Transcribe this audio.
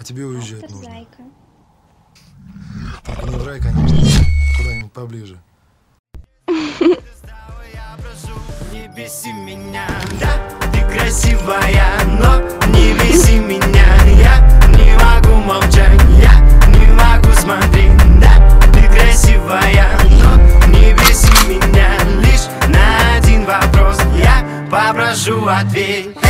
тебе уезжать Автор нужно. Зайка. Только не в рай, конечно. Куда-нибудь поближе. Не беси меня, да, ты красивая, но не беси меня. Я не могу молчать, я не могу смотреть, да, ты красивая, но не беси меня. Лишь на один вопрос я попрошу ответь.